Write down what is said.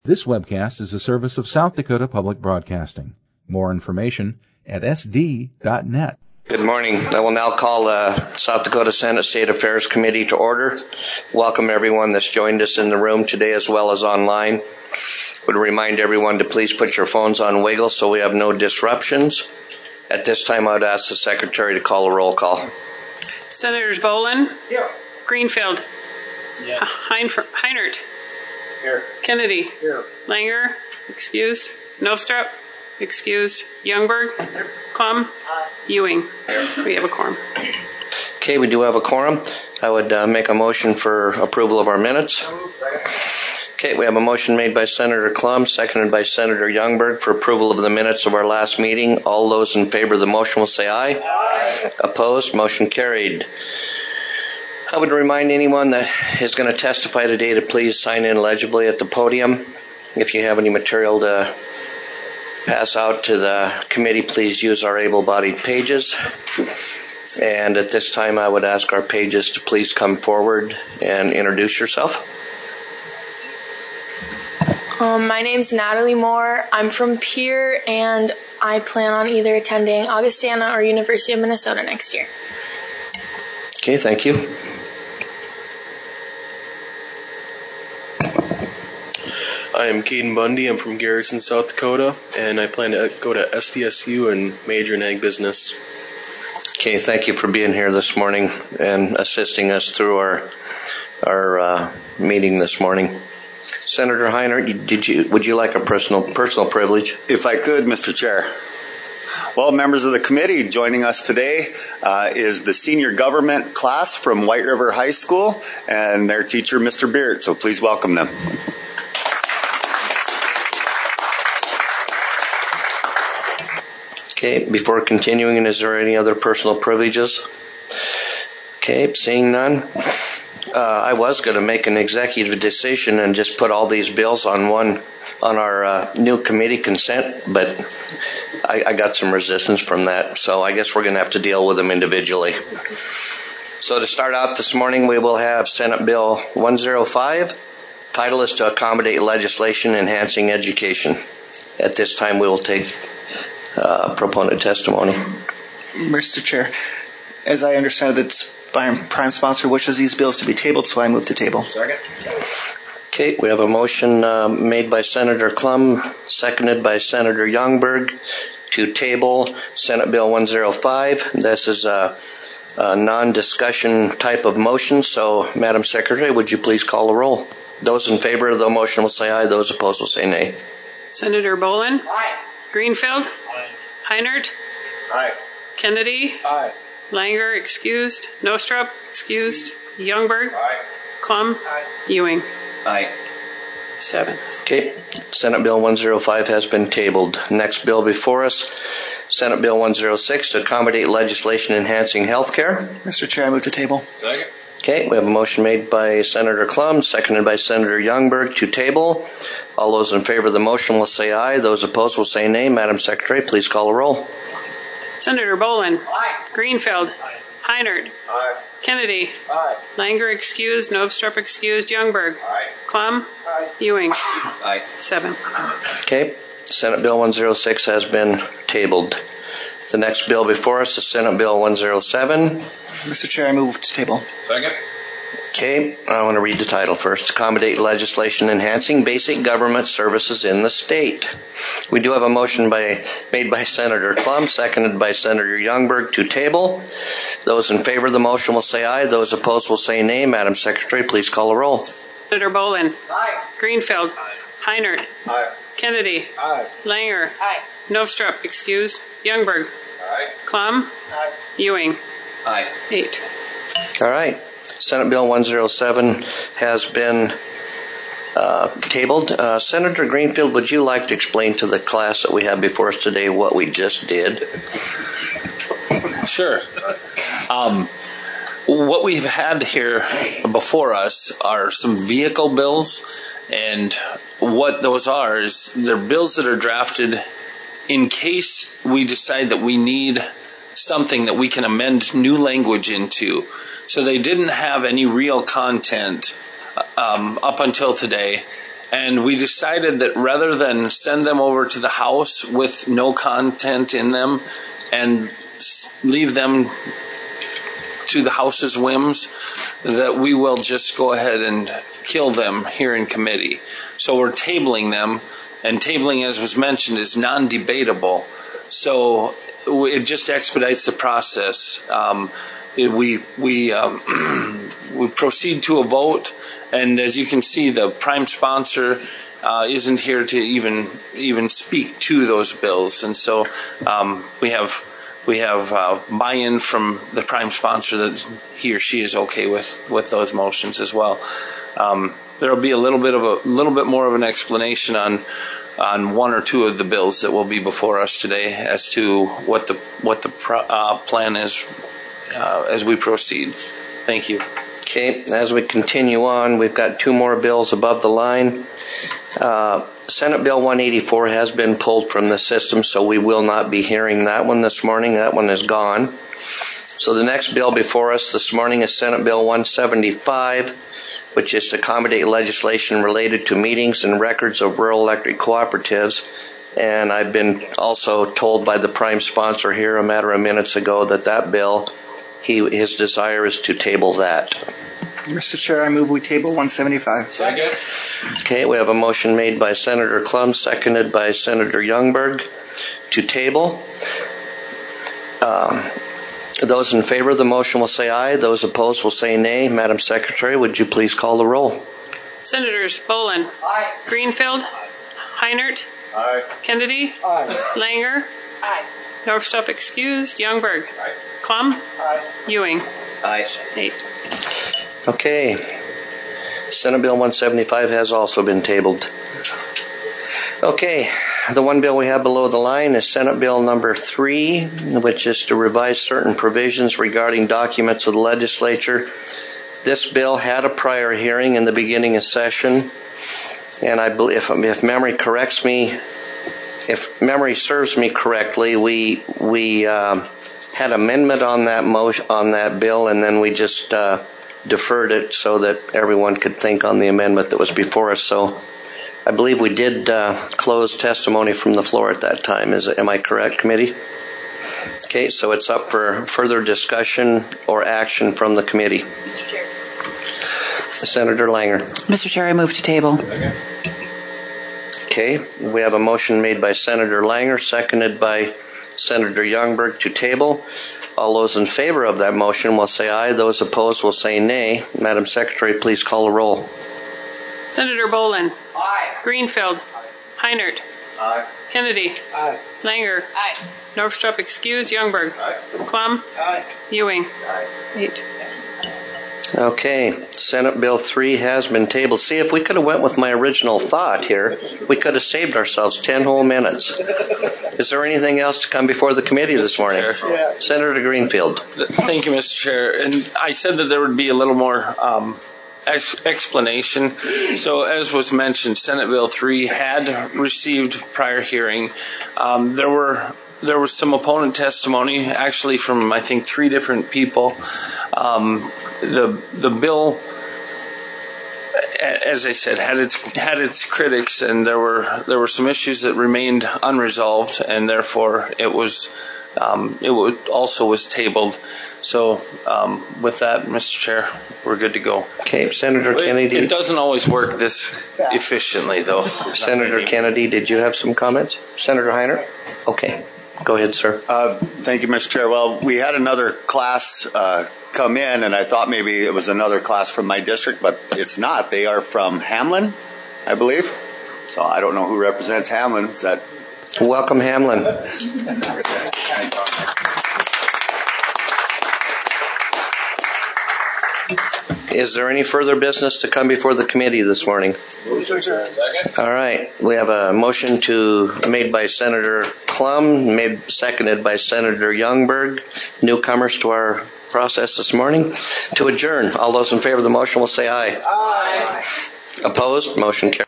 This webcast is a service of South Dakota Public Broadcasting. More information at sd.net. Good morning. I will now call the South Dakota Senate State Affairs Committee to order. Welcome everyone that's joined us in the room today as well as online. Would remind everyone to please put your phones on wiggle so we have no disruptions. At this time, I would ask the Secretary to call a roll call. Senators Bolin? Here. Greenfield? Yes. Heinert? Here. Kennedy? Here. Langer? Excused. Nostrup? Excused. Youngberg? Here. Klum? Ewing? Here. We have a quorum. Okay, we do have a quorum. I would make a motion for approval of our minutes. Okay, we have a motion made by Senator Klum, seconded by Senator Youngberg for approval of the minutes of our last meeting. All those in favor of the motion will say aye. Aye. Opposed? Motion carried. I would remind anyone that is going to testify today to please sign in legibly at the podium. If you have any material to pass out to the committee, please use our able-bodied pages. And at this time, I would ask our pages to please come forward and introduce yourself. My name's Natalie Moore. I'm from Pierre, and I plan on either attending Augustana or University of Minnesota next year. Okay, thank you. I am Caden Bundy. I'm from Garrison, South Dakota, and I plan to go to SDSU and major in ag business. Okay, thank you for being here this morning and assisting us through our meeting this morning. Senator Heinert, would you like a personal privilege? If I could, Mr. Chair. Well, members of the committee, joining us today is the senior government class from White River High School and their teacher, Mr. Beard. So please welcome them. Okay, before continuing, is there any other personal privileges? Okay, seeing none. I was going to make an executive decision and just put all these bills on our new committee consent, but I got some resistance from that, so I guess we're going to have to deal with them individually. So to start out this morning, we will have Senate Bill 105. Title is to accommodate legislation enhancing education. At this time, we will take proponent testimony. Mr. Chair, as I understand it, the prime sponsor wishes these bills to be tabled, so I move to table. Second. Okay, we have a motion made by Senator Klum, seconded by Senator Youngberg to table Senate Bill 105. This is a non-discussion type of motion, so Madam Secretary, would you please call the roll? Those in favor of the motion will say aye. Those opposed will say nay. Senator Bolin? Aye. Greenfield? Aye. Heinert? Aye. Kennedy? Aye. Langer? Excused. Nostrup? Excused. Youngberg? Aye. Klum? Aye. Ewing? Aye. 7. Okay, Senate Bill 105 has been tabled. Next bill before us, Senate Bill 106 to accommodate legislation enhancing health care. Mr. Chair, I move to table. Second. Okay, we have a motion made by Senator Klum, seconded by Senator Youngberg to table. All those in favor of the motion will say aye. Those opposed will say nay. Madam Secretary, please call the roll. Senator Bolin? Aye. Greenfield? Aye. Heinert? Aye. Kennedy? Aye. Langer excused. Nostrup excused. Youngberg? Aye. Klum? Aye. Ewing? Aye. 7. Okay, Senate Bill 106 has been tabled. The next bill before us is Senate Bill 107. Mr. Chair, I move to table. Second. Okay, I want to read the title first. Accommodate legislation enhancing basic government services in the state. We do have a motion made by Senator Klum, seconded by Senator Youngberg to table. Those in favor of the motion will say aye. Those opposed will say nay. Madam Secretary, please call the roll. Senator Bolin? Aye. Greenfield? Aye. Heinert? Aye. Kennedy? Aye. Langer? Aye. Nostrup excused. Youngberg? Aye. Klum? Aye. Ewing? Aye. 8. All right. Senate Bill 107 has been tabled. Senator Greenfield, would you like to explain to the class that we have before us today what we just did? Sure. What we've had here before us are some vehicle bills, and what those are is they're bills that are drafted in case we decide that we need something that we can amend new language into. So they didn't have any real content up until today, And we decided that rather than send them over to the House with no content in them and leave them to the House's whims, that we will just go ahead and kill them here in committee. So we're tabling them, and tabling, as was mentioned, is non-debatable. So it just expedites the process. We proceed to a vote, and as you can see, the prime sponsor isn't here to even speak to those bills, and so we have buy-in from the prime sponsor that he or she is okay with those motions as well. There will be a little bit more of an explanation on one or two of the bills that will be before us today as to what the plan is as we proceed. Thank you. Okay, as we continue on, we've got two more bills above the line. Senate Bill 184 has been pulled from the system, so we will not be hearing that one this morning. That one is gone. So the next bill before us this morning is Senate Bill 175, which is to accommodate legislation related to meetings and records of rural electric cooperatives. And I've been also told by the prime sponsor here a matter of minutes ago that bill, his desire is to table that. Mr. Chair, I move we table 175. Second. Okay, we have a motion made by Senator Klum, seconded by Senator Youngberg to table. Those in favor of the motion will say aye. Those opposed will say nay. Madam Secretary, would you please call the roll? Senators Bolin. Aye. Greenfield. Heinert. Aye. Kennedy. Aye. Langer. Aye. Northstrop excused. Youngberg. Aye. Klum. Aye. Ewing. Aye. 8. Okay. Senate Bill 175 has also been tabled. Okay. The one bill we have below the line is Senate Bill number 3, which is to revise certain provisions regarding documents of the legislature. This bill had a prior hearing in the beginning of session, and I believe, if memory serves me correctly, we had amendment on that bill, and then we just deferred it so that everyone could think on the amendment that was before us. So I believe we did close testimony from the floor at that time. Am I correct, committee? Okay, so it's up for further discussion or action from the committee. Mr. Chair. Senator Langer. Mr. Chair, I move to table. Okay, we have a motion made by Senator Langer, seconded by Senator Youngberg to table. All those in favor of that motion will say aye. Those opposed will say nay. Madam Secretary, please call the roll. Senator Bolin. Aye. Greenfield. Heinert. Aye. Kennedy. Aye. Langer. Aye. Northstrop excused. Youngberg. Aye. Klum. Aye. Ewing. Aye. 8. Okay, Senate Bill 3 has been tabled. See, if we could have went with my original thought here, we could have saved ourselves 10 whole minutes. Is there anything else to come before the committee this morning? Yeah. Senator Greenfield. Thank you, Mr. Chair. And I said that there would be a little more explanation. So as was mentioned, Senate Bill 3 had received prior hearing. There was some opponent testimony, actually from, I think, 3 different people. The bill, as I said, had its critics, and there were some issues that remained unresolved, and therefore it also was tabled. So with that, Mr. Chair, we're good to go. Okay, Senator Kennedy. It doesn't always work this efficiently, though. Senator Kennedy, did you have some comments? Senator Heiner? Okay. Go ahead, sir. Thank you, Mr. Chair. Well, we had another class come in, and I thought maybe it was another class from my district, but it's not. They are from Hamlin, I believe. So I don't know who represents Hamlin. Is that? Welcome, Hamlin. Is there any further business to come before the committee this morning? All right. We have a motion made by Senator Klum, seconded by Senator Youngberg, newcomers to our process this morning, to adjourn. All those in favor of the motion will say aye. Aye. Opposed? Motion carries.